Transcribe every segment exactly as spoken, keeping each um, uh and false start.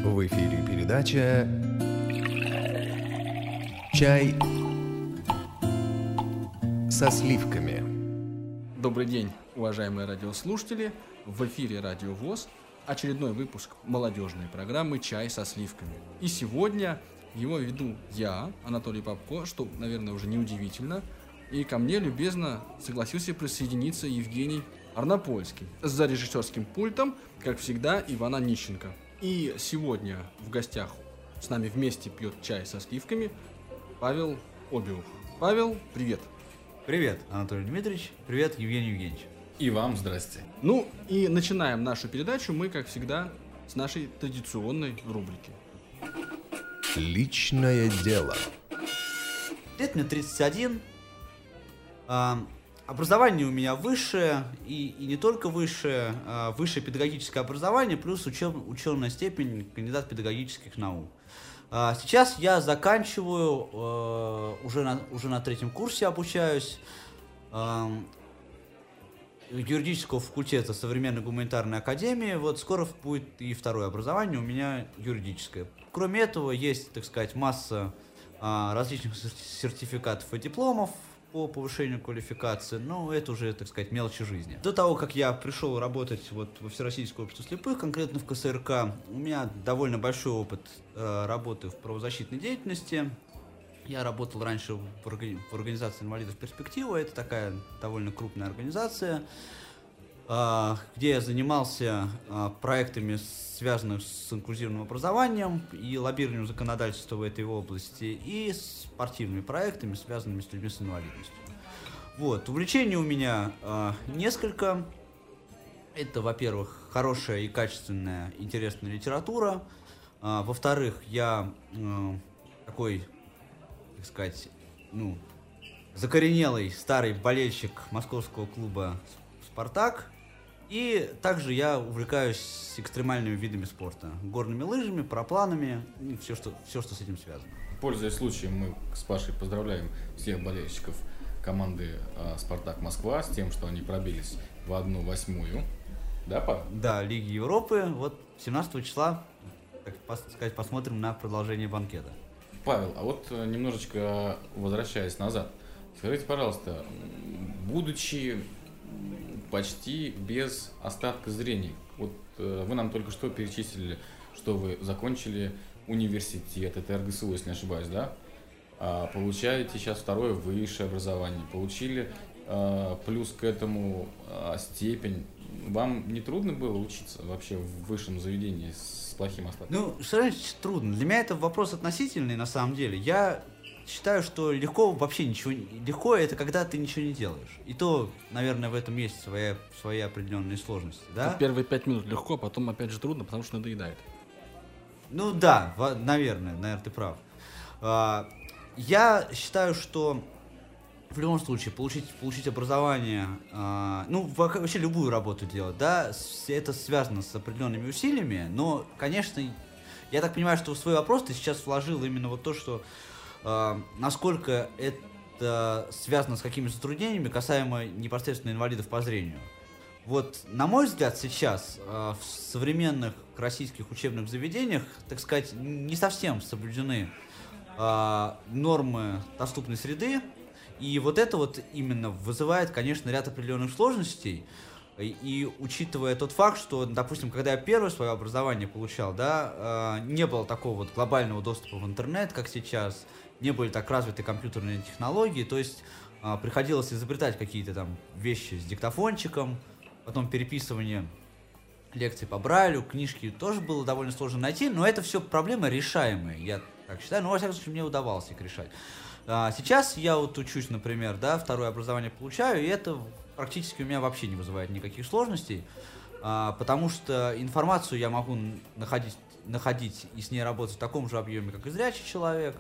В эфире передача «Чай со сливками». Добрый день, уважаемые радиослушатели. В эфире Радио ВОС очередной выпуск молодежной программы «Чай со сливками». И сегодня его веду я, Анатолий Попко, что, наверное, уже неудивительно. И ко мне любезно согласился присоединиться Евгений Арнопольский. За режиссерским пультом, как всегда, Ивана Нищенко. И сегодня в гостях с нами вместе пьет чай со сливками Павел Обиух. Павел, привет. Привет, Анатолий Дмитриевич. Привет, Евгений Евгеньевич. И вам здрасте. Ну и начинаем нашу передачу мы, как всегда, с нашей традиционной рубрики. Личное дело. Лет мне тридцать один. А, образование у меня высшее, и, и не только высшее, а высшее педагогическое образование, плюс учеб, ученая степень кандидат педагогических наук. А, сейчас я заканчиваю, а, уже, на, уже на третьем курсе обучаюсь, а, юридического факультета Современной гуманитарной академии. Вот скоро будет и второе образование у меня юридическое. Кроме этого, есть, так сказать, масса а, различных сертификатов и дипломов по повышению квалификации, но это уже, так сказать, мелочи жизни. До того, как я пришел работать вот во Всероссийское общество слепых, конкретно в ка эс эр ка, у меня довольно большой опыт э, работы в правозащитной деятельности. Я работал раньше в, органи- в организации инвалидов «Перспектива». Это такая довольно крупная организация, э, где я занимался э, проектами, связанных с инклюзивным образованием и лоббированием законодательства в этой области, и спортивными проектами, связанными с людьми с инвалидностью. Вот. Увлечений у меня э, несколько. Это, во-первых, хорошая и качественная, интересная литература. Э, во-вторых, я э, такой, так сказать, ну, закоренелый старый болельщик московского клуба «Спартак». И также я увлекаюсь экстремальными видами спорта. Горными лыжами, парапланами, и все, что, все, что с этим связано. Пользуясь случаем, мы с Пашей поздравляем всех болельщиков команды э, «Спартак Москва» с тем, что они пробились в одну восьмую. Да, Павел? Да, Лиги Европы. Вот семнадцатого числа, так сказать, посмотрим на продолжение банкета. Павел, а вот немножечко возвращаясь назад, скажите, пожалуйста, будучи почти без остатка зрения, вот э, вы нам только что перечислили, что вы закончили университет, это эр гэ эс у, если не ошибаюсь, да? А получаете сейчас второе высшее образование, получили э, плюс к этому э, степень. Вам не трудно было учиться вообще в высшем заведении с плохим остатком? Ну, что значит трудно? Для меня это вопрос относительный на самом деле. Я считаю, что легко вообще ничего не... Легко это когда ты ничего не делаешь. И то, наверное, в этом есть своя, свои определенные сложности, да? Первые пять минут легко, а потом опять же трудно, потому что надоедает. Ну да, в- наверное, наверное, ты прав. А, я считаю, что в любом случае получить, получить образование, а, ну во- вообще любую работу делать, да, с- это связано с определенными усилиями, но, конечно, я так понимаю, что в свой вопрос ты сейчас вложил именно вот то, что а, насколько это связано с какими-то затруднениями, касаемо непосредственно инвалидов по зрению. Вот, на мой взгляд, сейчас э, в современных российских учебных заведениях, так сказать, не совсем соблюдены э, нормы доступной среды, и вот это вот именно вызывает, конечно, ряд определенных сложностей. И, и учитывая тот факт, что, допустим, когда я первое свое образование получал, да, э, не было такого вот глобального доступа в интернет, как сейчас, не были так развиты компьютерные технологии, то есть э, приходилось изобретать какие-то там вещи с диктофончиком. Потом переписывание лекций по Брайлю, книжки тоже было довольно сложно найти, но это все проблемы решаемые, я так считаю, но во всяком случае мне удавалось их решать. А, сейчас я вот учусь, например, да, второе образование получаю, и это практически у меня вообще не вызывает никаких сложностей, а, потому что информацию я могу находить, находить и с ней работать в таком же объеме, как и зрячий человек.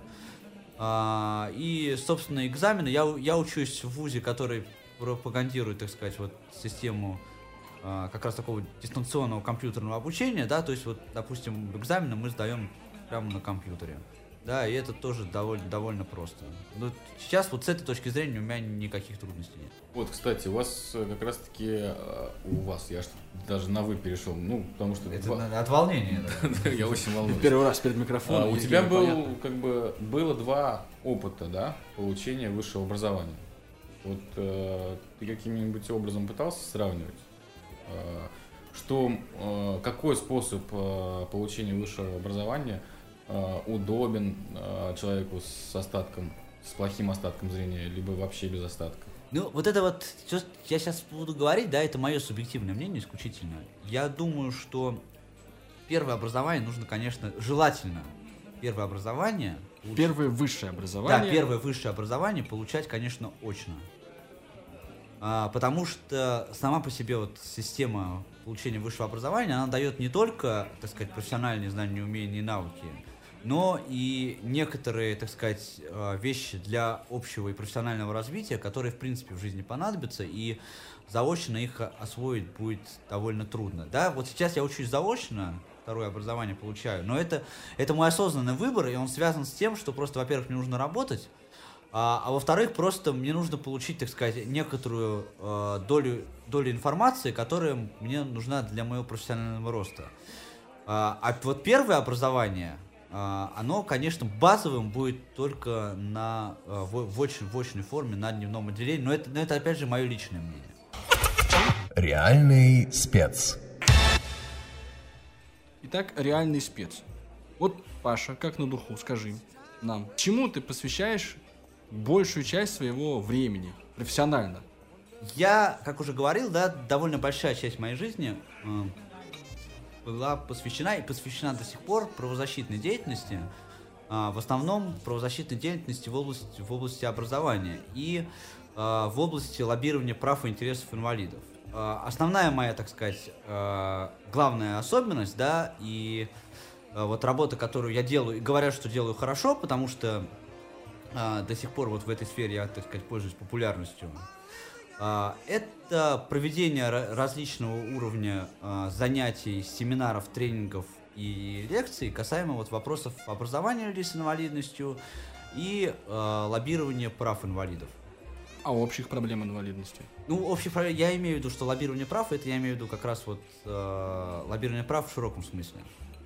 А, и, собственно, экзамены, я, я учусь в вузе, который пропагандирует, так сказать, вот систему как раз такого дистанционного компьютерного обучения, да, то есть вот, допустим, экзамены мы сдаем прямо на компьютере. Да, и это тоже довольно, довольно просто. Но сейчас вот с этой точки зрения у меня никаких трудностей нет. Вот, кстати, у вас э, как раз-таки, э, у вас, я ж даже на «вы» перешел, ну, потому что... Это два- на- от волнения. да. Я очень волнуюсь. Первый раз перед А, микрофоном. у Евгений, тебя был, понятно. как бы, было два опыта, да, получения высшего образования. Вот э, ты каким-нибудь образом пытался сравнивать, э, что, э, какой способ э, получения высшего образования э, удобен э, человеку с остатком, с плохим остатком зрения, либо вообще без остатка? Ну, вот это вот, чё я сейчас буду говорить, да, это мое субъективное мнение исключительно. Я думаю, что первое образование нужно, конечно, желательно первое образование... лучше- Первое высшее образование. Да, первое высшее образование получать, конечно, очно. А, потому что сама по себе вот система получения высшего образования, она дает не только, так сказать, профессиональные знания, умения и навыки, но и некоторые, так сказать, э, вещи для общего и профессионального развития, которые, в принципе, в жизни понадобятся, и заочно их о- освоить будет довольно трудно. Да, вот сейчас я учусь заочно, второе образование получаю, но это, это мой осознанный выбор, и он связан с тем, что просто, во-первых, мне нужно работать, а, а во-вторых, просто мне нужно получить, так сказать, некоторую э, долю, долю информации, которая мне нужна для моего профессионального роста. А, а вот первое образование, а, оно, конечно, базовым будет только на, э, в, в, очной, в очной форме, на дневном отделении, но это, но это, опять же, мое личное мнение. Реальный спец. Итак, реальный спец. Вот, Паша, как на духу, скажи нам, чему ты посвящаешь большую часть своего времени профессионально? Я, как уже говорил, да, довольно большая часть моей жизни э, была посвящена и посвящена до сих пор правозащитной деятельности, э, в основном правозащитной деятельности в области, в области образования и э, в области лоббирования прав и интересов инвалидов. Э, основная моя, так сказать, э, главная особенность, да, и э, вот работа, которую я делаю, и говорят, что делаю хорошо, потому что э, до сих пор вот в этой сфере я, так сказать, пользуюсь популярностью. А, Это проведение ра- различного уровня а, занятий, семинаров, тренингов и лекций касаемо вот вопросов образования людей с инвалидностью и а, лоббирования прав инвалидов. А общих проблем инвалидности? Ну, общих проблем, я имею в виду, что лоббирование прав, это я имею в виду как раз вот а, лоббирование прав в широком смысле.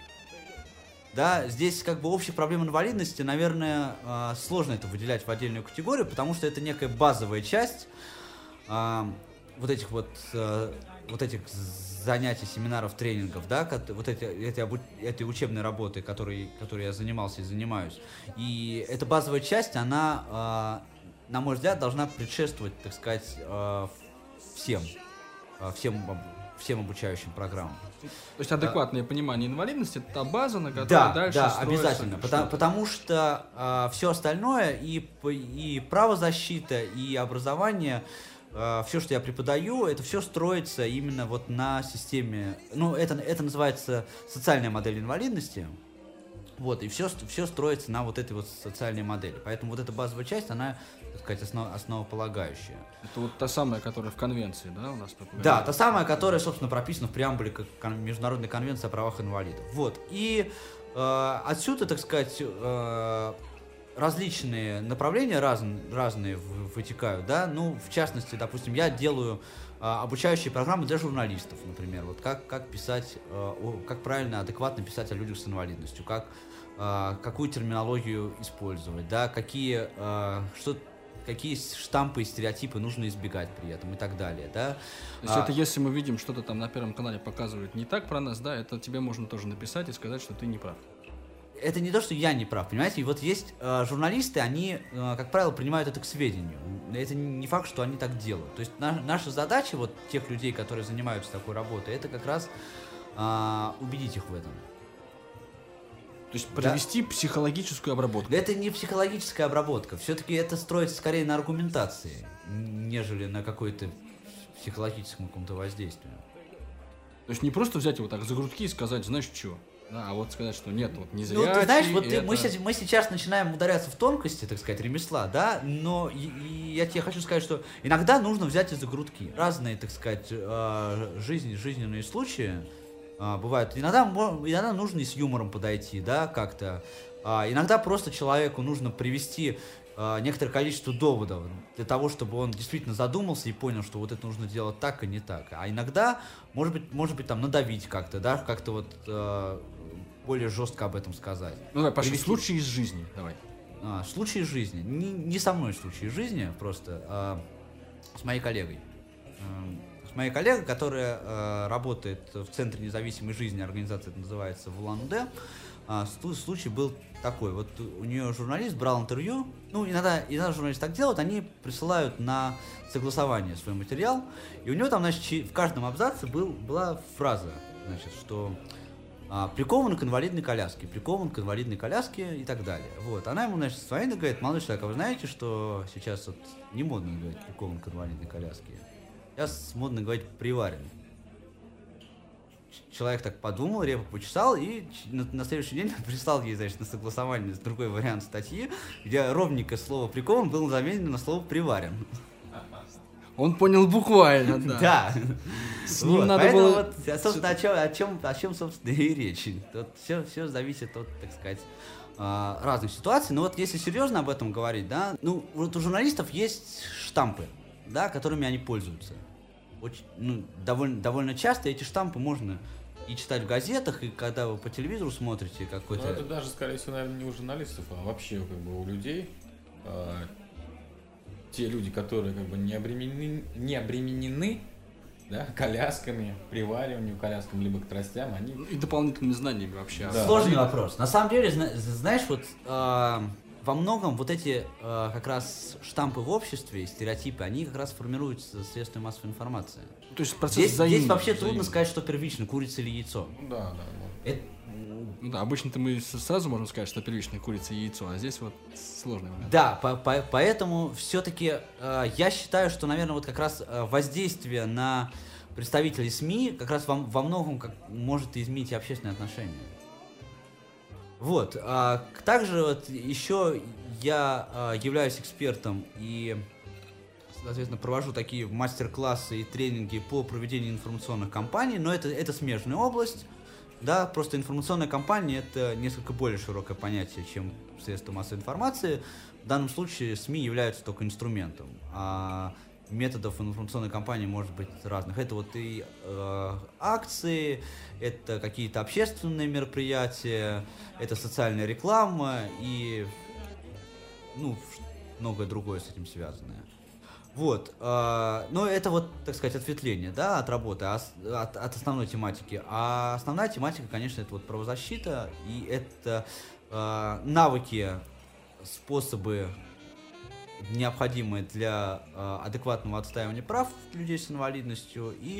Да, здесь как бы общих проблем инвалидности, наверное, а, сложно это выделять в отдельную категорию, потому что это некая базовая часть а, вот этих вот, а, вот этих занятий, семинаров, тренингов, да, кот- вот эти, эти обу- этой учебной работы, которой, которой я занимался и занимаюсь. И эта базовая часть, она, а, на мой взгляд, должна предшествовать, так сказать, а, всем, а, всем, об- всем обучающим программам. То есть адекватное понимание инвалидности — это та база, на которой Да, дальше да, строится обязательно, потому, что-то. потому что все остальное, и, п- и правозащита, и образование, все, что я преподаю, это все строится именно вот на системе, ну, это, это называется социальная модель инвалидности, вот, и все, все строится на вот этой вот социальной модели, поэтому вот эта базовая часть, она, так сказать, основ, основополагающая. Это вот та самая, которая в конвенции, да, у нас? по Да, программе? та самая, которая, собственно, прописана в преамбуле как кон- Международной конвенции о правах инвалидов. Вот. И э, отсюда, так сказать, э, различные направления раз, разные в- вытекают, да. Ну, в частности, допустим, я делаю э, обучающие программы для журналистов, например. Вот как, как писать, э, о- как правильно, адекватно писать о людях с инвалидностью, как, э, какую терминологию использовать, да, какие, э, что какие штампы и стереотипы нужно избегать при этом и так далее, да. То есть А, это если мы видим, что-то там на Первом канале показывают не так про нас, да, это тебе можно тоже написать и сказать, что ты не прав. Это не то, что я не прав, понимаете? И вот есть э, журналисты, они, э, как правило, принимают это к сведению. Это не факт, что они так делают. То есть на- наша задача, вот тех людей, которые занимаются такой работой, это как раз э, убедить их в этом. То есть провести психологическую обработку. Это не психологическая обработка. Все-таки это строится скорее на аргументации, нежели на какой-то психологическом каком-то воздействии. То есть не просто взять его так за грудки и сказать, знаешь, что, да, а вот сказать, что нет, вот не зря. Ну, ты знаешь, вот ты- это... мы, сейчас, мы сейчас начинаем ударяться в тонкости, так сказать, ремесла, да, но и, и я тебе хочу сказать, что иногда нужно взять и за грудки. Разные, так сказать, э, жизни, жизненные случаи А, бывает. Иногда, иногда нужно и с юмором подойти, да, как-то. А, иногда просто человеку нужно привести а, некоторое количество доводов для того, чтобы он действительно задумался и понял, что вот это нужно делать так, а не так. А иногда, может быть, может быть там надавить как-то, да, как-то вот а, более жестко об этом сказать. Ну давай, пошли, Привести... случаи из жизни, давай. А, случаи из жизни. Не, не со мной случаи из жизни, просто а, с моей коллегой. А, с моей коллегой, которая а, работает в Центре независимой жизни, организация это называется в Улан-Удэ. А, случай был такой, вот у нее журналист брал интервью, ну иногда, иногда журналисты так делают, они присылают на согласование свой материал, и у него там, значит, в каждом абзаце был, была фраза, значит, что а, прикован к инвалидной коляске, прикован к инвалидной коляске и так далее. Вот, она ему, значит, своей говорит: молодой человек, а вы знаете, что сейчас вот не модно говорить прикован к инвалидной коляске, сейчас модно говорить приварен. Человек так подумал, репу почесал и на, на следующий день прислал ей, значит, на согласование другой вариант статьи, где ровненько слово «прикован» было заменено на слово «приварен». Он понял буквально, да. Да. С ним Вот, надо поэтому было... вот, собственно, о чем, о чем, о чем, собственно, и речь. Тут все, все зависит от, так сказать, разных ситуаций. Но вот если серьезно об этом говорить, да, ну, вот у журналистов есть штампы, да, которыми они пользуются. Очень, ну, довольно, довольно часто эти штампы можно и читать в газетах, и когда вы по телевизору смотрите какой-то... Ну, это даже, скорее всего, наверное, не у журналистов, а вообще как бы у людей. А, те люди, которые как бы не обременены, не обременены, да, колясками, привариванием колясками, либо к тростям, они... И дополнительными знаниями вообще. Да. Сложный вопрос. На самом деле, знаешь, вот... Э, во многом вот эти э, как раз штампы в обществе, стереотипы, они как раз формируются средствами массовой информации. То есть процесс здесь, взаимный, здесь вообще взаимный. трудно сказать, что первично, курица или яйцо. Ну, да, да. да. Это... Ну, да, обычно-то мы сразу можем сказать, что первичная курица и яйцо, а здесь вот сложный момент. Да, по по поэтому все-таки э, я считаю, что, наверное, вот как раз э, воздействие на представителей СМИ как раз во, во многом как, может изменить и общественные отношения. Вот. А, также вот еще я а, являюсь экспертом и, соответственно, провожу такие мастер-классы и тренинги по проведению информационных кампаний, но это, это смежная область, да, просто информационная кампания — это несколько более широкое понятие, чем средства массовой информации. В данном случае СМИ являются только инструментом, а методов информационной кампании может быть разных. Это вот и э, акции, это какие-то общественные мероприятия, это социальная реклама и ну, многое другое с этим связанное. Вот. Э, но это вот, так сказать, ответвление, да, от работы, от, от основной тематики. А основная тематика, конечно, это вот правозащита, и это э, навыки, способы, необходимые для э, адекватного отстаивания прав людей с инвалидностью, и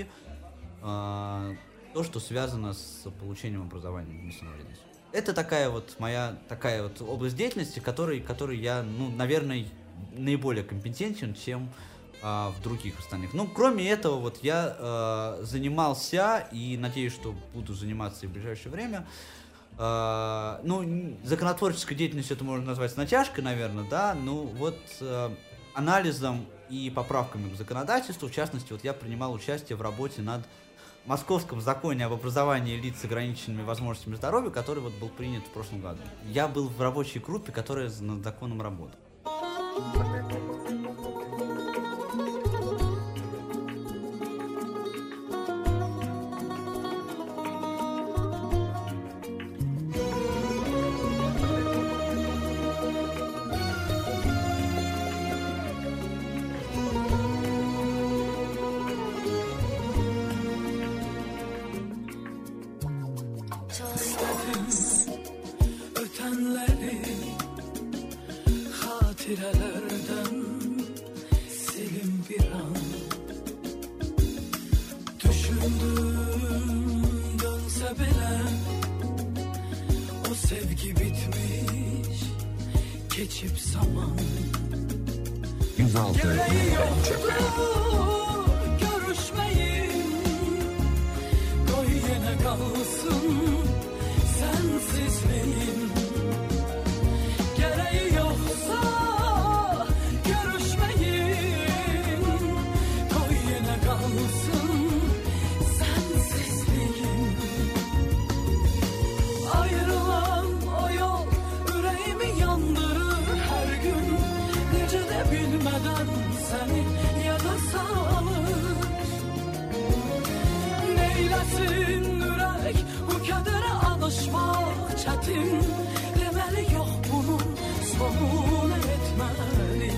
э, то, что связано с получением образования с инвалидностью. Это такая вот моя такая вот область деятельности, которой, которой я, ну, наверное, наиболее компетентен, чем э, в других остальных. Ну, кроме этого, вот я э, занимался и надеюсь, что буду заниматься и в ближайшее время. Uh, ну, законотворческой деятельностью это можно назвать с натяжкой, наверное, да, ну вот uh, анализом и поправками к законодательству, в частности, вот я принимал участие в работе над Московском законе об образовании лиц с ограниченными возможностями здоровья, который вот был принят в прошлом году. Я был в рабочей группе, которая над законом работала. seni ya da salır. Neylesin yürek bu kadere alışmak çetin. Demeli yok bunun sonunu etmeli.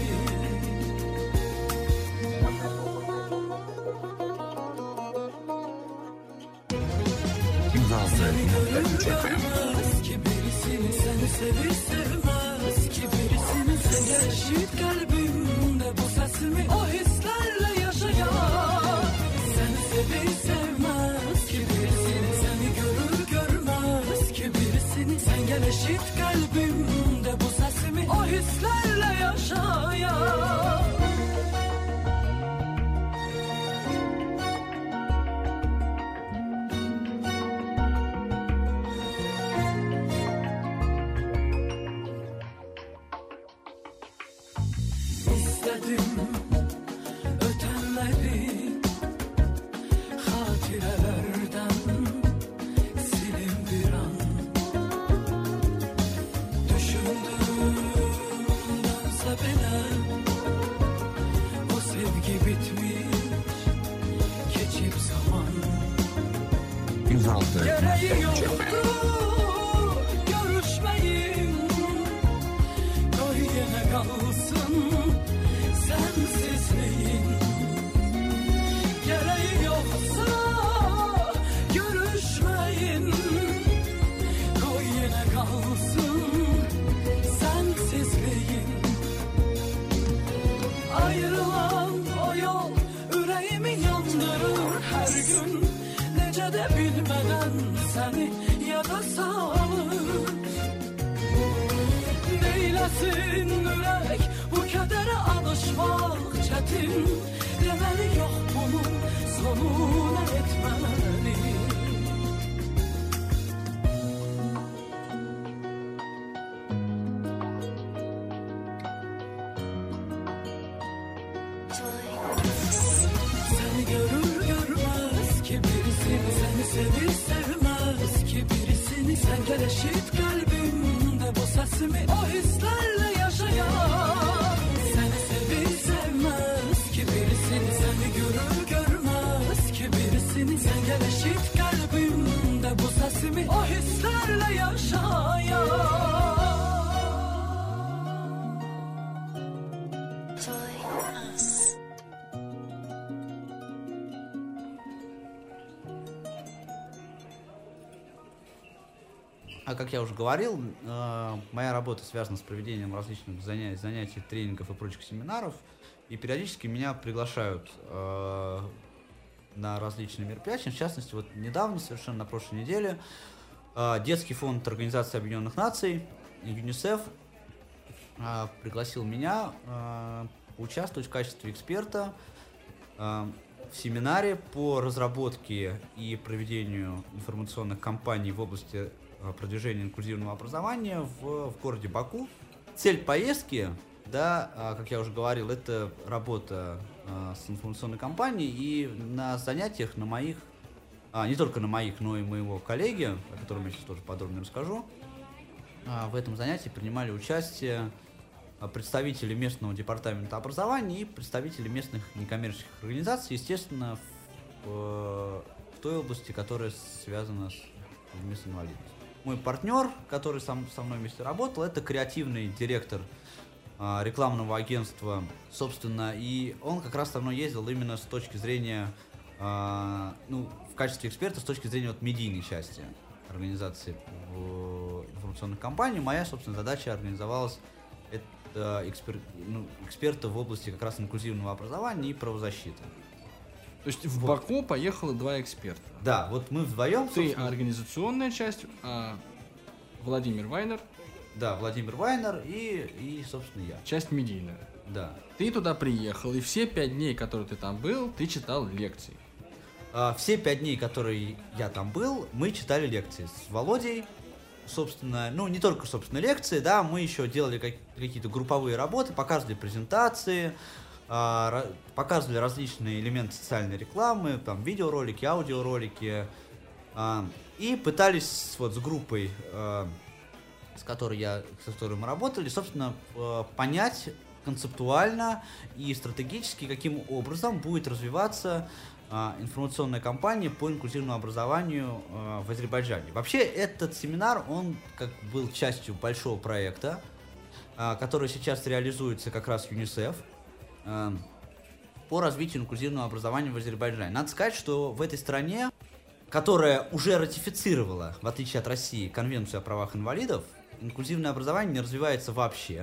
Seni görür görmez ki birisini, seni sevir sevmez ki birisini. Sen eşit kalbimde bu sesimi o hislerle yaşayan. Seni sevir sevmez ki birisini, seni görür görmez ki birisini. Sen gel eşit kalbimde bu sesimi o hislerle yaşayan. Ötenleri hatirelerden silin bir an. Düşündüğümdense bile o sevgi bitmiş, geçip zaman. Gereği yoktu görüşmeyin, koy yine kalsın sensizliğin. Gereği yoksa görüşmeyin, koy yine kalsın sensizliğin. Ayrılan o yol yüreğimi yandırır her gün. Nece de bilmeden seni ya da salır. Neylesin yürek bu kadere alışmak çetin. Demeli yok bunun sonunu etmeli. Seni görür görmez ki birisini, seni sevir sevmez ki birisini. Sen gel eşit kalbimde bu sesimi o hislerle yaşayan. Seni sevir sevmez ki birisini, seni görür görmez ki birisini. Sen gel eşit kalbimde bu sesimi o hislerle yaşayan. А как я уже говорил, моя работа связана с проведением различных занятий, занятий, тренингов и прочих семинаров. И периодически меня приглашают на различные мероприятия. В частности, вот недавно, совершенно на прошлой неделе, Детский фонд Организации Объединенных Наций, ЮНИСЕФ, пригласил меня участвовать в качестве эксперта в семинаре по разработке и проведению информационных кампаний в области продвижения инклюзивного образования в, в городе Баку. Цель поездки, да, как я уже говорил, это работа с информационной кампанией, и на занятиях, на моих, а, не только на моих, но и моего коллеги, о котором я сейчас тоже подробно расскажу, в этом занятии принимали участие представители местного департамента образования и представители местных некоммерческих организаций, естественно, в, в той области, которая связана с людьми с инвалидностью. Мой партнер, который сам, со мной вместе работал, это креативный директор а, рекламного агентства, собственно, и он как раз со мной ездил именно с точки зрения, а, ну, в качестве эксперта, с точки зрения вот медийной части организации информационных кампаний. Моя, собственно, задача организовалась это экспер, ну, эксперта в области как раз инклюзивного образования и правозащиты. То есть в вот. Баку поехало два эксперта. Да, вот мы вдвоем. Ты собственно... организационная часть, а Владимир Вайнер. Да, Владимир Вайнер и, и, собственно, я. Часть медийная. Да. Ты туда приехал, и все пять дней, которые ты там был, ты читал лекции. А, все пять дней, которые я там был, мы читали лекции с Володей. Собственно, ну, не только, собственно, лекции, да, мы еще делали как, какие-то групповые работы, показывали презентации, показывали различные элементы социальной рекламы, там видеоролики, аудиоролики, и пытались вот с группой, с которой я, с которой мы работали, собственно, понять, концептуально и стратегически, каким образом будет развиваться а, информационная кампания по инклюзивному образованию а, в Азербайджане. Вообще этот семинар, он как был частью большого проекта, а, который сейчас реализуется как раз ЮНИСЕФ а, по развитию инклюзивного образования в Азербайджане. Надо сказать, что в этой стране, которая уже ратифицировала, в отличие от России, Конвенцию о правах инвалидов, инклюзивное образование не развивается вообще.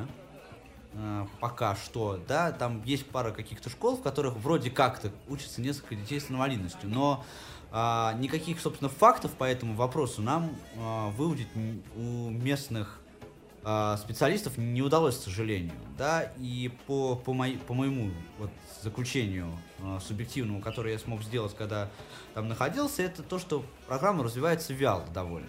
Пока что, да, там есть пара каких-то школ, в которых вроде как-то учатся несколько детей с инвалидностью, но а, никаких, собственно, фактов по этому вопросу нам а, выудить у местных а, специалистов не удалось, к сожалению, да, и по, по, мои, по моему вот, заключению а, субъективному, которое я смог сделать, когда там находился, это то, что программа развивается вяло довольно.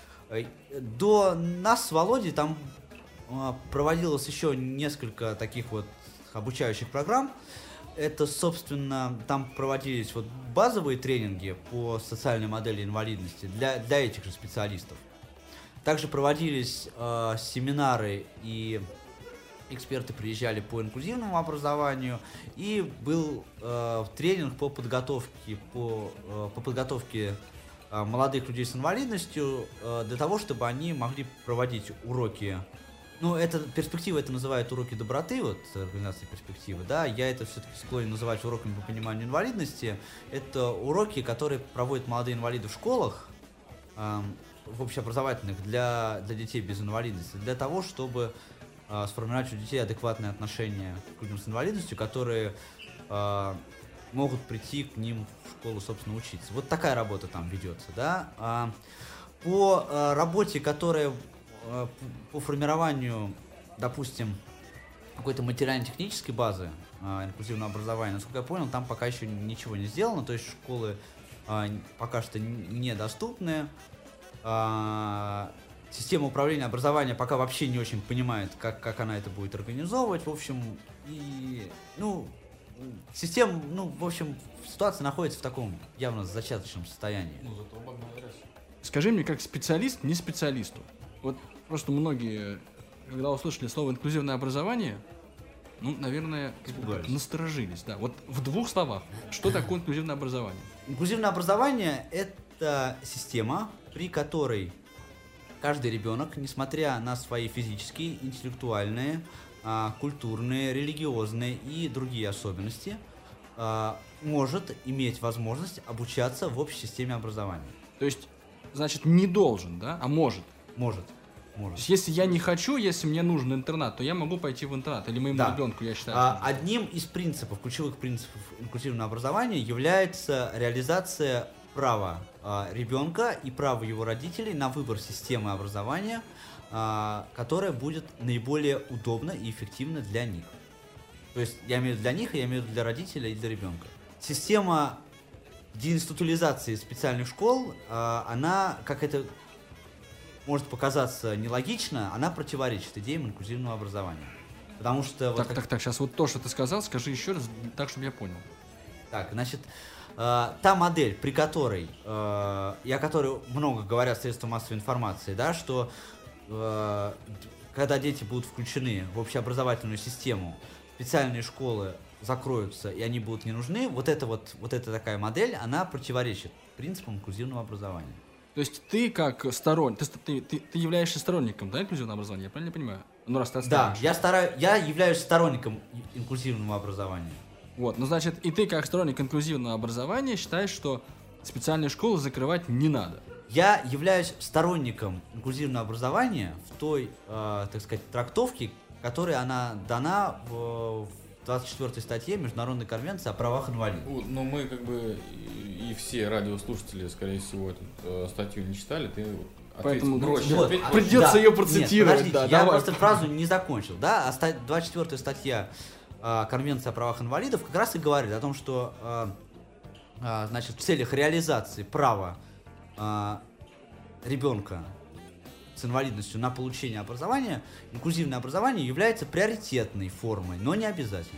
До нас с Володей там проводилось еще несколько таких вот обучающих программ. Это, собственно, там проводились вот базовые тренинги по социальной модели инвалидности для, для этих же специалистов. Также проводились э, семинары, и эксперты приезжали по инклюзивному образованию, и был э, тренинг по подготовке, по, э, по подготовке э, молодых людей с инвалидностью э, для того, чтобы они могли проводить уроки. Ну, это перспектива, это называют уроки доброты, вот, организация перспективы, да, я это все-таки склонен называть уроками по пониманию инвалидности. Это уроки, которые проводят молодые инвалиды в школах, э, в общеобразовательных, для, для детей без инвалидности, для того, чтобы э, сформировать у детей адекватные отношения к людям с инвалидностью, которые э, могут прийти к ним в школу, собственно, учиться. Вот такая работа там ведется, да. А, по э, работе, которая по формированию, допустим, какой-то материально-технической базы э, инклюзивного образования, насколько я понял, там пока еще ничего не сделано, то есть школы э, пока что недоступны, э, система управления образованием пока вообще не очень понимает, как, как она это будет организовывать, в общем, и, ну, система, ну, в общем, ситуация находится в таком явно зачаточном состоянии. Ну, зато Скажи мне, как специалист, не специалисту, вот просто многие, когда услышали слово инклюзивное образование, ну, наверное, Испугались. насторожились. Да. Вот в двух словах, что такое инклюзивное образование? Инклюзивное образование – это система, при которой каждый ребенок, несмотря на свои физические, интеллектуальные, а, культурные, религиозные и другие особенности, а, может иметь возможность обучаться в общей системе образования. То есть, значит, не должен, да, а может. Может. То Может. есть, если я не хочу, если мне нужен интернат, то я могу пойти в интернат. Или моему Да. ребенку, я считаю. А, что- одним из принципов, ключевых принципов инклюзивного образования является реализация права а, ребенка и права его родителей на выбор системы образования, а, которая будет наиболее удобна и эффективна для них. То есть я имею в виду для них, я имею в виду для родителя и для ребенка. Система деинституализации специальных школ, а, она, как это может показаться нелогично, она противоречит идеям инклюзивного образования. Потому что... вот Так, как- так, так, сейчас вот то, что ты сказал, скажи еще раз, так, чтобы я понял. Так, значит, э, та модель, при которой, э, и о которой много говорят средства массовой информации, да, что э, когда дети будут включены в общеобразовательную систему, специальные школы закроются и они будут не нужны, вот эта вот, вот эта такая модель, она противоречит принципам инклюзивного образования. То есть ты как сторонник, ты, ты, ты, ты являешься сторонником, да, инклюзивного образования, я правильно понимаю? Ну, раз ты Да, отстаиваешь. я, стараюсь, я являюсь сторонником и- инклюзивного образования. Вот, ну, значит, и ты как сторонник инклюзивного образования считаешь, что специальные школы закрывать не надо. Я являюсь сторонником инклюзивного образования в той, э, так сказать, трактовке, которая она дана в, в двадцать четвёртой статье Международной конвенции о правах инвалидов. Ну, но мы как бы и, и все радиослушатели, скорее всего, эту э, статью не читали. Ты ответь Поэтому проще. Вот, ответь а- проще. Придется да, её нет, процитировать, подождите, да, я давай. просто фразу не закончил, да, а ста- двадцать четвёртая статья э, Конвенции о правах инвалидов как раз и говорит о том, что, э, э, значит, в целях реализации права э, ребенка с инвалидностью на получение образования, инклюзивное образование является приоритетной формой, но не обязательной.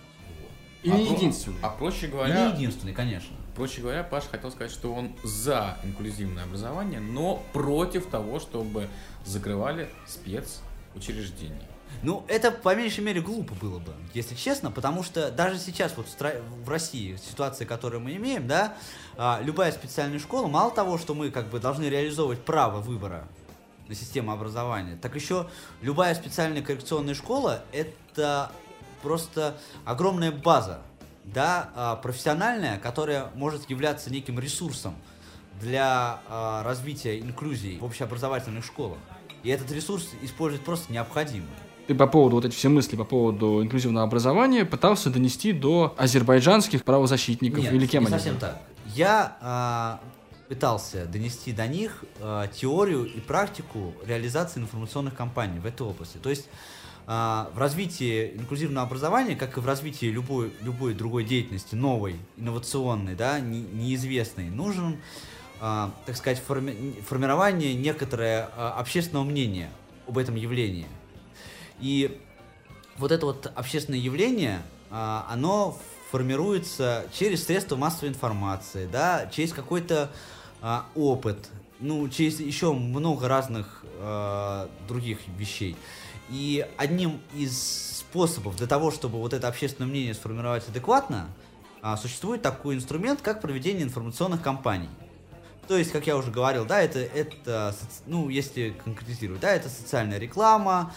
И А не про- единственный. А проще И говоря, не единственной, конечно. проще говоря, Паша хотел сказать, что он за инклюзивное образование, но против того, чтобы закрывали спецучреждения. Ну, это по меньшей мере глупо было бы, если честно, потому что даже сейчас вот в, стра... в России, ситуация, которую мы имеем, да, а, любая специальная школа, мало того, что мы как бы должны реализовывать право выбора на систему образования, так еще любая специальная коррекционная школа — это просто огромная база, да, а, профессиональная, которая может являться неким ресурсом для а, развития инклюзии в общеобразовательных школах. И этот ресурс использовать просто необходимо. Ты по поводу вот эти все мысли по поводу инклюзивного образования пытался донести до азербайджанских правозащитников? Нет, или кем не они совсем были? так. Я а, пытался донести до них а, теорию и практику реализации информационных кампаний в этой области. То есть а, в развитии инклюзивного образования, как и в развитии любой, любой другой деятельности, новой, инновационной, да, не, неизвестной, нужен, а, так сказать, форми- формирование некоторое а, общественного мнения об этом явлении. И вот это вот общественное явление, а, оно формируется через средства массовой информации, да, через какой-то а, опыт, ну, через еще много разных а, других вещей. И одним из способов для того, чтобы вот это общественное мнение сформировать адекватно, а, существует такой инструмент, как проведение информационных кампаний. То есть, как я уже говорил, да, это, это ну, если конкретизировать, да, это социальная реклама,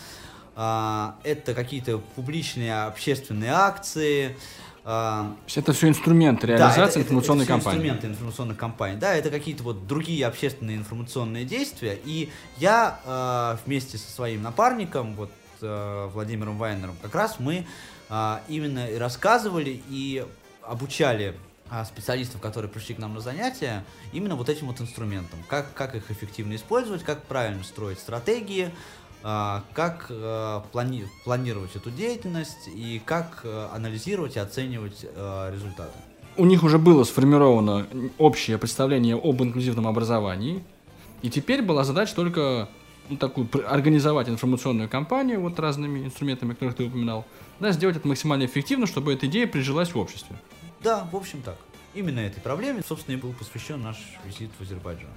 это какие-то публичные общественные акции. Это все инструменты реализации да, информационной это, это, это кампании. Инструменты информационных кампаний. Да, это какие-то вот другие общественные информационные действия. И я э, вместе со своим напарником, вот э, Владимиром Вайнером, как раз мы э, именно и рассказывали и обучали э, специалистов, которые пришли к нам на занятия, именно вот этим вот инструментам. Как, как их эффективно использовать, как правильно строить стратегии, как э, плани- планировать эту деятельность и как э, анализировать и оценивать э, результаты. У них уже было сформировано общее представление об инклюзивном образовании, и теперь была задача только ну, такую, организовать информационную кампанию вот разными инструментами, о которых ты упоминал, да, сделать это максимально эффективно, чтобы эта идея прижилась в обществе. Да, в общем так. Именно этой проблеме, собственно, и был посвящен наш визит в Азербайджан.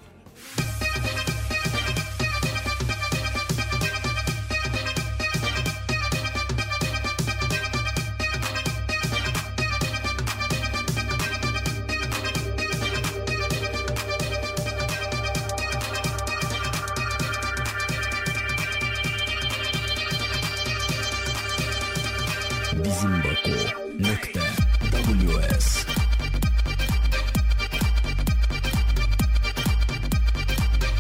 bizimbako.ws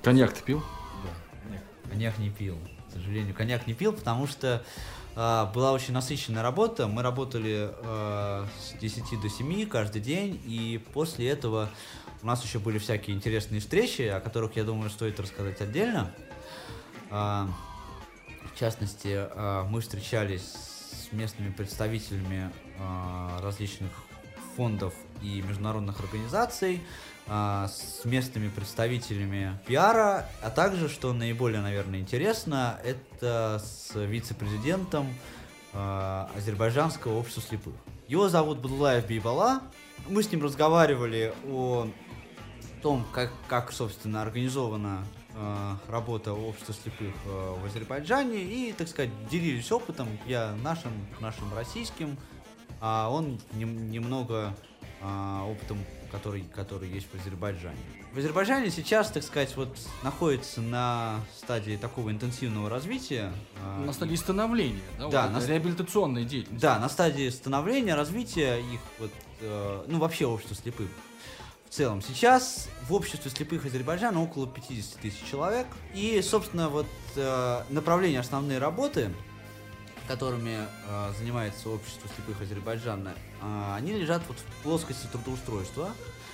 Коньяк ты пил? Коньяк не пил, к сожалению, коньяк не пил, потому что э, была очень насыщенная работа. Мы работали э, с десяти до семи каждый день, и после этого у нас еще были всякие интересные встречи, о которых, я думаю, стоит рассказать отдельно. Э, в частности, э, мы встречались с местными представителями э, различных фондов и международных организаций, с местными представителями пиара, а также, что наиболее, наверное, интересно, это с вице-президентом э, Азербайджанского общества слепых. Его зовут Бадулаев Бейбала. Мы с ним разговаривали о том, как, как собственно, организована э, работа общества слепых э, в Азербайджане, и, так сказать, делились опытом, я нашим, нашим российским, а он нем, немного э, опытом, который, который есть в Азербайджане. В Азербайджане сейчас, так сказать, вот находится на стадии такого интенсивного развития. На стадии становления, да? Да, вот на реабилитационной деятельности. Да, на стадии становления, развития их, вот, э, ну вообще общества слепых. В целом, сейчас в обществе слепых Азербайджана около пятьдесят тысяч человек. И, собственно, вот э, направления основные работы, которыми э, занимается общество слепых Азербайджана, э, они лежат вот в плоскости трудоустройства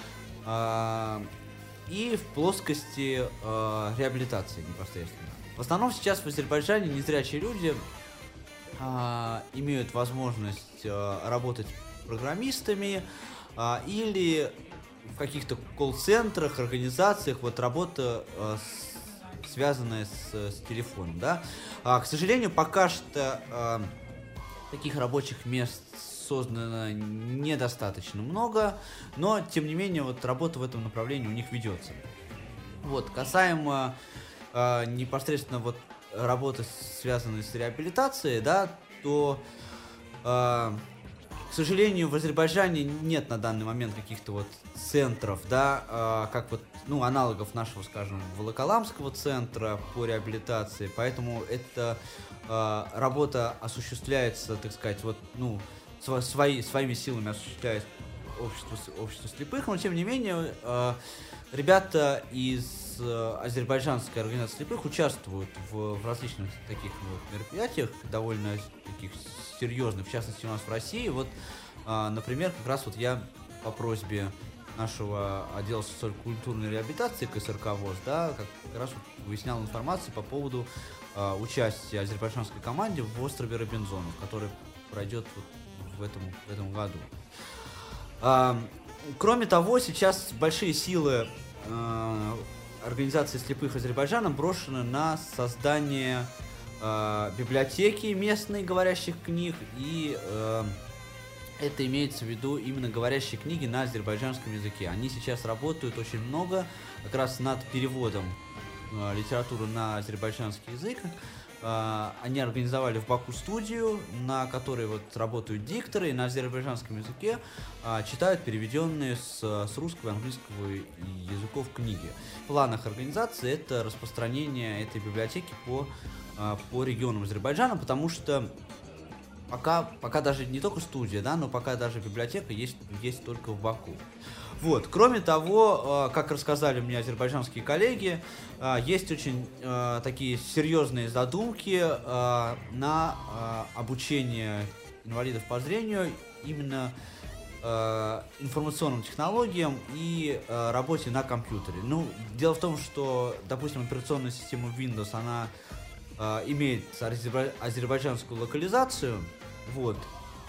э, и в плоскости э, реабилитации непосредственно. В основном сейчас в Азербайджане незрячие люди э, имеют возможность э, работать программистами э, или в каких-то колл-центрах, организациях, вот работа э, с связанная с, с телефоном, да. А, к сожалению, пока что а, таких рабочих мест создано недостаточно много, но, тем не менее, вот работа в этом направлении у них ведется. Вот, касаемо а, непосредственно вот работы, связанной с реабилитацией, да, то, а, к сожалению, в Азербайджане нет на данный момент каких-то вот центров, да, а, как вот, ну, аналогов нашего, скажем, Волоколамского центра по реабилитации, поэтому эта э, работа осуществляется, так сказать, вот, ну, св- свои, своими силами осуществляет общество, общество слепых, но, тем не менее, э, ребята из э, азербайджанской организации слепых участвуют в, в различных таких вот мероприятиях, довольно таких серьезных, в частности, у нас в России. Вот, э, например, как раз вот я по просьбе нашего отдела социально-культурной реабилитации КСРК ВОС, да, как раз вот выяснял информацию по поводу э, участия азербайджанской команды в острове Робинзонов, который пройдет вот в этом, в этом году. А, кроме того, сейчас большие силы э, организации слепых Азербайджана брошены на создание э, библиотеки местной говорящих книг, и э, это имеется в виду именно говорящие книги на азербайджанском языке. Они сейчас работают очень много как раз над переводом э, литературы на азербайджанский язык. Э, они организовали в Баку студию, на которой вот работают дикторы и на азербайджанском языке э, читают переведенные с, с русского и английского языков книги. В планах организации это распространение этой библиотеки по, э, по регионам Азербайджана, потому что Пока, пока даже не только студия, да, но пока даже библиотека есть, есть только в Баку. Вот. Кроме того, как рассказали мне азербайджанские коллеги, есть очень такие серьезные задумки на обучение инвалидов по зрению именно информационным технологиям и работе на компьютере. Ну, дело в том, что, допустим, операционная система Windows, она имеет азербайджанскую локализацию, вот,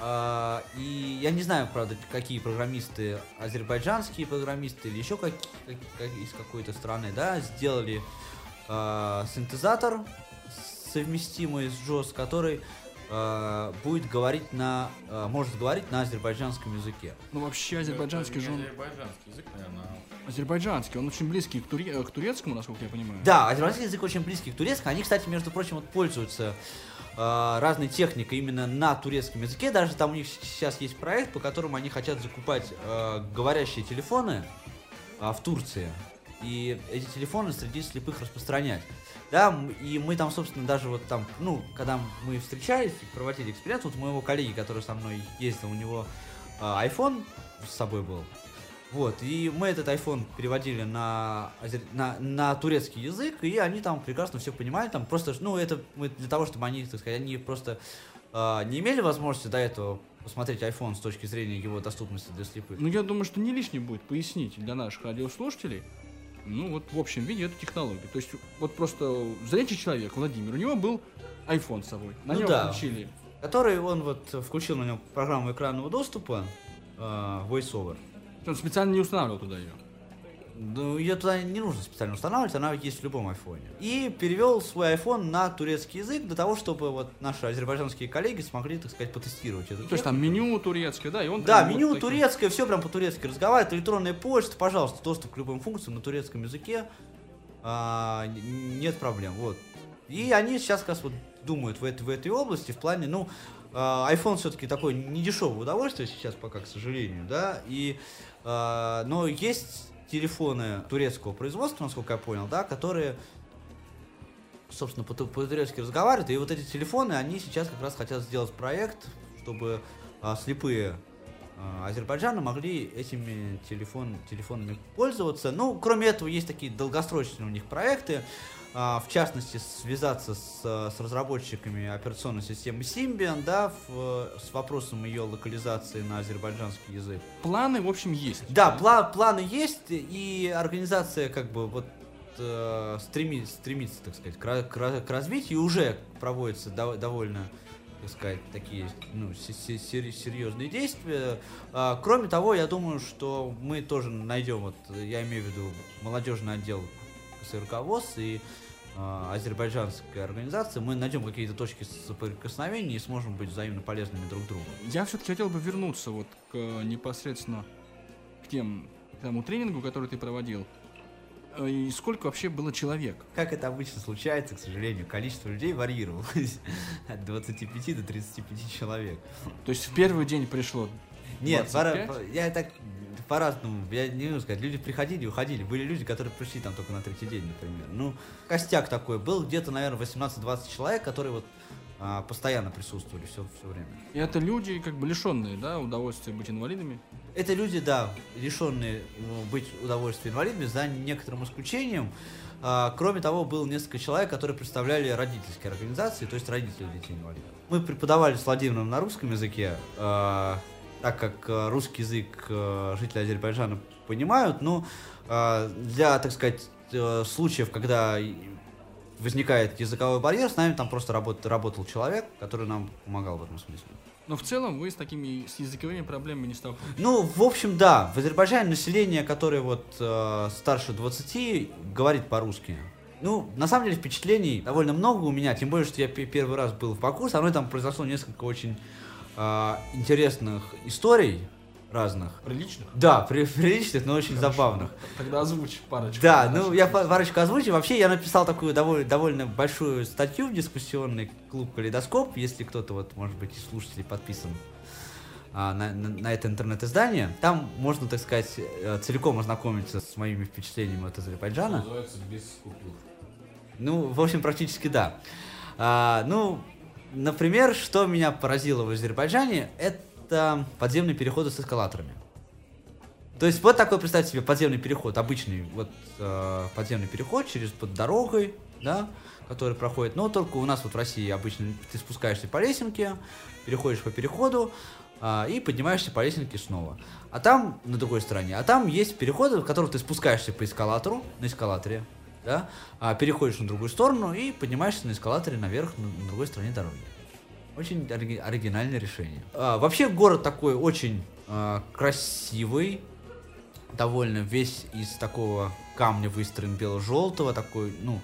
и я не знаю, правда, какие программисты, азербайджанские программисты или еще как, как, как, из какой-то страны, да, сделали э, синтезатор, совместимый с джоз, который э, будет говорить на, э, может говорить на азербайджанском языке. Ну, вообще, азербайджанский же он... Азербайджанский язык, наверное. Азербайджанский, он очень близкий к, туре... к турецкому, насколько я понимаю. Да, азербайджанский язык очень близкий к турецкому. Они, кстати, между прочим, вот пользуются э, разной техникой именно на турецком языке. Даже там у них сейчас есть проект, по которому они хотят закупать э, говорящие телефоны э, в Турции. И эти телефоны среди слепых распространять. Да, и мы там, собственно, даже вот там, ну, когда мы встречались, проводили эксперимент, вот у моего коллеги, который со мной ездил, у него э, iPhone с собой был. Вот, и мы этот iPhone переводили на, азер- на, на турецкий язык, и они там прекрасно все понимали, там просто, ну, это мы для того, чтобы они, так сказать, они просто э, не имели возможности до этого посмотреть iPhone с точки зрения его доступности для слепых. Ну, я думаю, что не лишним будет пояснить для наших радиослушателей, ну, вот в общем виде эту технологию. То есть, вот просто зрячий человек, Владимир, у него был iPhone с собой, на Ну нем да. включили. Который он вот включил на нем программу экранного доступа, э, VoiceOver. Он специально не устанавливал туда ее. Ну, ее туда не нужно специально устанавливать, она есть в любом айфоне. И перевел свой iPhone на турецкий язык для того, чтобы вот наши азербайджанские коллеги смогли, так сказать, потестировать это. То есть там меню турецкое, да, и он... Да, прям меню вот таким- турецкое, все прям по-турецки разговаривает, электронная почта, пожалуйста, доступ к любым функциям на турецком языке, а, н- нет проблем, вот. И они сейчас как раз вот думают в, этой- в этой области, в плане, ну, а, iPhone все-таки такое недешевое удовольствие сейчас пока, к сожалению, да, и, а, но есть телефоны турецкого производства, насколько я понял, да, которые, собственно, по- по-турецки разговаривают, и вот эти телефоны, они сейчас как раз хотят сделать проект, чтобы а, слепые а, Азербайджана могли этими телефон, телефонами пользоваться. Ну, кроме этого, есть такие долгосрочные у них проекты, а, в частности, связаться с, с разработчиками операционной системы Symbian, да, в- с вопросом ее локализации на азербайджанский язык. Планы, в общем, есть. Да, пла- планы есть, и организация как бы вот э, стреми- стремится, так сказать, к, ра- к ра- к развитию, и уже проводятся дов- довольно, так сказать, такие, ну, се- се- сер- серьезные действия. А, кроме того, я думаю, что мы тоже найдем, вот, я имею в виду молодежный отдел СРК ВОС и э, азербайджанская организация, мы найдем какие-то точки соприкосновения и сможем быть взаимно полезными друг другу. Я все-таки хотел бы вернуться вот к э, непосредственно к тем, к тому тренингу, который ты проводил. Э, И сколько вообще было человек? Как это обычно случается, к сожалению, количество людей варьировалось от двадцати пяти до тридцати пяти человек. То есть в первый день пришло Нет, двадцать пора- пять? по- я так по-разному, я не могу сказать, люди приходили и уходили, были люди, которые пришли там только на третий день, например. Ну, костяк такой был, где-то, наверное, восемнадцать-двадцать человек, которые вот а, постоянно присутствовали все, все время. И это люди, как бы лишенные, да, удовольствия быть инвалидами. Это люди, да, лишенные ну, быть удовольствием инвалидами, за некоторым исключением. А, кроме того, было несколько человек, которые представляли родительские организации, то есть родители детей-инвалидов. Мы преподавали с Владимиром на русском языке, а, так как а, русский язык а, жители Азербайджана понимают, но а, для, так сказать, э, случаев, когда и- возникает языковой барьер, с нами там просто работ- работал человек, который нам помогал в этом смысле. Но в целом вы с такими с языковыми проблемами не сталкивались. Ну, в общем, да. В Азербайджане население, которое вот э, старше двадцати, говорит по-русски. Ну, на самом деле впечатлений довольно много у меня, тем более, что я пе- первый раз был в Баку, со мной там произошло несколько очень э, интересных историй разных. Прилично? Да, при- приличных, но очень забавных. Тогда озвучь парочку. Да, ну я па- парочку озвучу. Вообще я написал такую довольно, довольно большую статью в дискуссионный клуб «Калейдоскоп», если кто-то, вот, может быть, из слушателей подписан а, на, на- на это интернет-издание. Там можно, так сказать, э, целиком ознакомиться с моими впечатлениями от Азербайджана. Называется без купюр. Ну, в общем, практически да. А, ну, например, что меня поразило в Азербайджане, это подземные переходы с эскалаторами. То есть вот такой, представьте себе, подземный переход, обычный вот э, подземный переход через под дорогой, да, который проходит, но только у нас вот в России обычно ты спускаешься по лесенке, переходишь по переходу э, и поднимаешься по лесенке снова. А там, на другой стороне, а там есть переходы, в которых ты спускаешься по эскалатору, на эскалаторе, да, а переходишь на другую сторону и поднимаешься на эскалаторе наверх на, на другой стороне дороги. Очень ори- оригинальное решение. А, вообще город такой очень а, красивый, довольно весь из такого камня выстроен бело-желтого, такой, ну,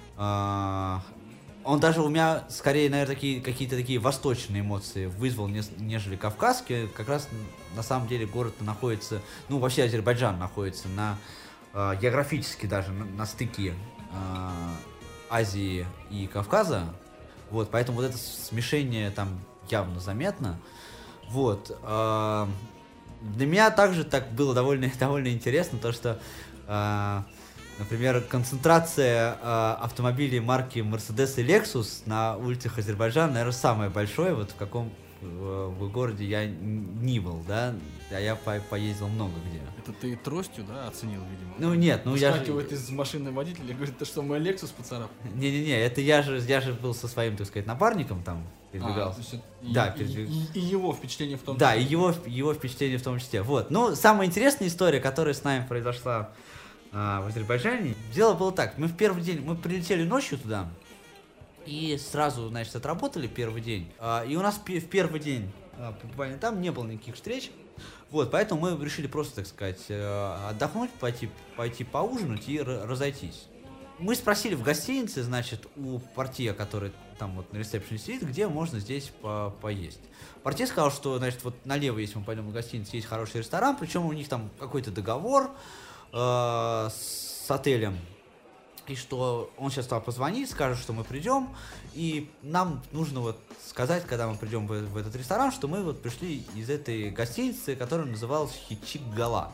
а, он даже у меня скорее, наверное, такие, какие-то такие восточные эмоции вызвал, нес- нежели кавказские. Как раз на самом деле город находится, ну, вообще Азербайджан находится на а, географически даже на, на стыке а, Азии и Кавказа. Вот, поэтому вот это смешение там явно заметно. Вот. а, Для меня также так было довольно, довольно интересно, то что, а, например, концентрация а, автомобилей марки Mercedes и Lexus на улицах Азербайджана, наверное, самая большая, вот в каком, в, в городе я не был, да, а я по- поездил много где. Это ты тростью, да, оценил, видимо? Ну нет, ну я же... Выскакивает из машины водителя и говорит, ты что, мой Lexus поцарапал? Не-не-не, это я же, я же был со своим, так сказать, напарником там, передвигался. А, то есть это и- Да, и, передвиг- и- и его впечатление в том Да, и числе. его, его впечатление в том числе. Вот. Ну, самая интересная история, которая с нами произошла а, в Азербайджане. Дело было так. Мы в первый день, мы прилетели ночью туда. И сразу, значит, отработали первый день. А, и у нас пе- в первый день а, пребывания там не было никаких встреч. Вот, поэтому мы решили просто, так сказать, э, отдохнуть, пойти, пойти поужинать и р- разойтись. Мы спросили в гостинице, значит, у портье, который там вот на ресепшене сидит, где можно здесь по поесть. Портье сказал, что, значит, вот налево, если мы пойдем в гостиницу, есть хороший ресторан, причем у них там какой-то договор э, с отелем. И что он сейчас туда позвонит, скажет, что мы придем, и нам нужно вот сказать, когда мы придем в, в этот ресторан, что мы вот пришли из этой гостиницы, которая называлась Хичик Гала.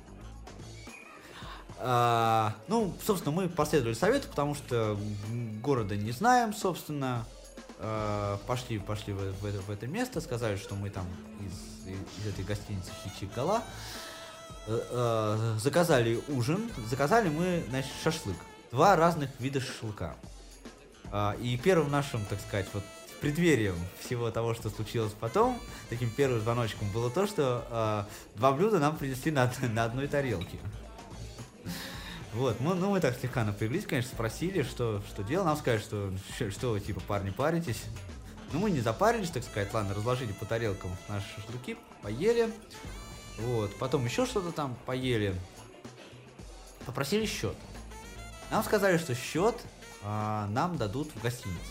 А, ну, собственно, мы последовали совету, потому что города не знаем, собственно. А, пошли, пошли в, в, это, в это место, сказали, что мы там из, из этой гостиницы Хичик Гала. А, заказали ужин, заказали мы, значит, шашлык. Два разных вида шашлыка. А, и первым нашим, так сказать, вот преддверием всего того, что случилось потом, таким первым звоночком было то, что а, два блюда нам принесли на, на одной тарелке. Вот, мы, ну мы так слегка напряглись, конечно, спросили, что, что дело. Нам сказали, что, что, что вы, типа, парни, паритесь. Ну, мы не запарились, так сказать, ладно, разложили по тарелкам наши шашлыки, поели. Вот, потом еще что-то там поели. Попросили счет. Нам сказали, что счет а, нам дадут в гостинице.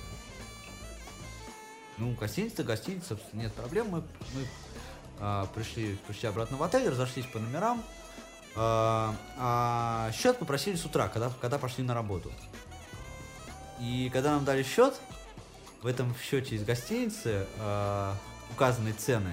Ну, гостиница, гостиница, собственно, нет проблем. Мы, мы а, пришли, пришли обратно в отель, разошлись по номерам. А, а счет попросили с утра, когда, когда пошли на работу. И когда нам дали счет, в этом счете из гостиницы а, указанные цены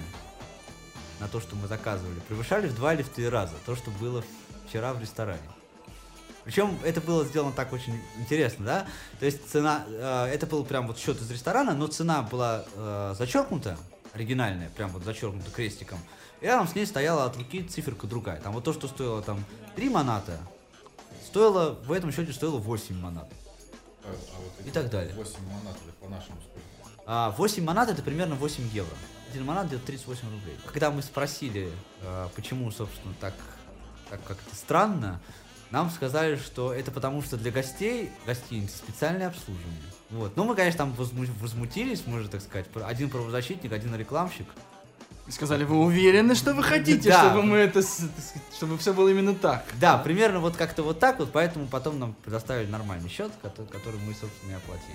на то, что мы заказывали, превышали в два или в три раза то, что было вчера в ресторане. Причем это было сделано так очень интересно, да? То есть цена, э, это был прям вот счет из ресторана, но цена была э, зачеркнута, оригинальная, прям вот зачеркнута крестиком. И рядом с ней стояла от руки циферка другая. Там вот то, что стоило там три маната, стоило, в этом счете стоило восемь манат. А, а вот эти И так далее. восемь манат, это по-нашему сколько? А восемь манат это примерно восемь евро. Один манат где-то тридцать восемь рублей. Когда мы спросили, э, почему, собственно, так, так как-то странно, нам сказали, что это потому, что для гостей гостиницы специальное обслуживание. Вот. Ну, мы, конечно, там возму- возмутились, можно так сказать. Один правозащитник, один рекламщик. И сказали, вы уверены, что вы хотите, Да. чтобы мы это, с- так сказать, чтобы все было именно так? Да, примерно вот как-то вот так вот, поэтому потом нам предоставили нормальный счет, который, который мы, собственно, и оплатили.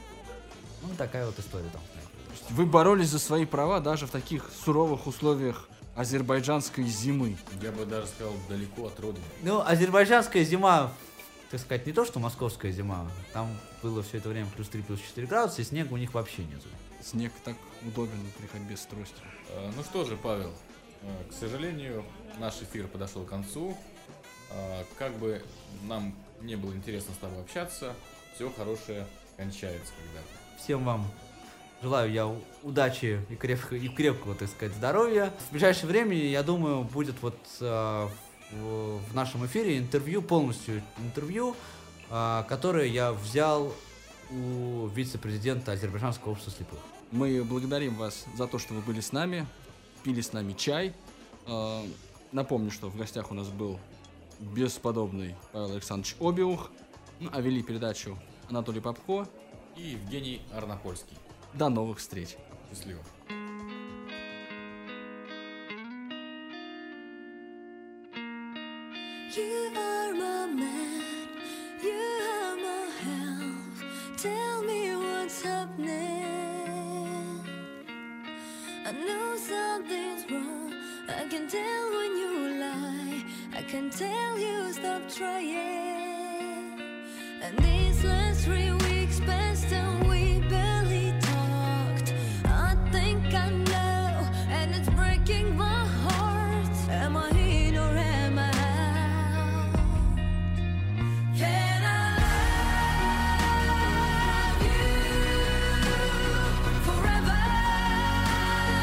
Ну, такая вот история там. Вы боролись за свои права даже в таких суровых условиях азербайджанской зимы. Я бы даже сказал, далеко от родины. Ну, азербайджанская зима, так сказать, не то, что московская зима. Там было все это время плюс три, плюс четыре градуса, и снега у них вообще нету. Снег так удобен при ходьбе с тростью. А, Ну что же, Павел, а, к сожалению, наш эфир подошел к концу. А, Как бы нам не было интересно с тобой общаться, все хорошее кончается когда-то. Всем вам желаю я у- удачи и, крепкого, и крепкого, так сказать, здоровья. В ближайшее время, я думаю, будет вот э, в, в нашем эфире интервью, полностью интервью, э, которое я взял у вице-президента Азербайджанского общества слепых. Мы благодарим вас за то, что вы были с нами, пили с нами чай. Э, Напомню, что в гостях у нас был бесподобный Павел Александрович Обиух, а вели передачу Анатолий Попко. И Евгений Арнопольский. До новых встреч. Счастливо. You are my man, you are my health. Tell me what's happening. I know something's wrong. I can tell when you lie. I can tell you stop trying. And these last three weeks passed and we barely talked. I think I know, and it's breaking my heart. Am I in or am I out? Can I love you forever?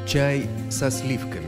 Чай со сливками.